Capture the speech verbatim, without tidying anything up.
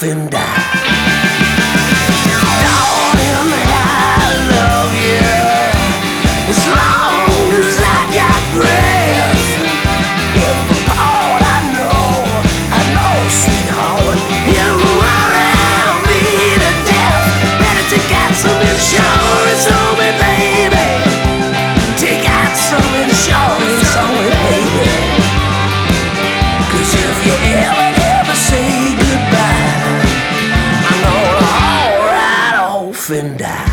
off and die. Darling, I love you as long as I got breath. If all I know, I know, sweetheart, you'll run around me to death. Better take out some insurance on me, baby. Take out some insurance on me, baby. 'Cause if you ever, ever say goodbye, I'm gonna all right off and die.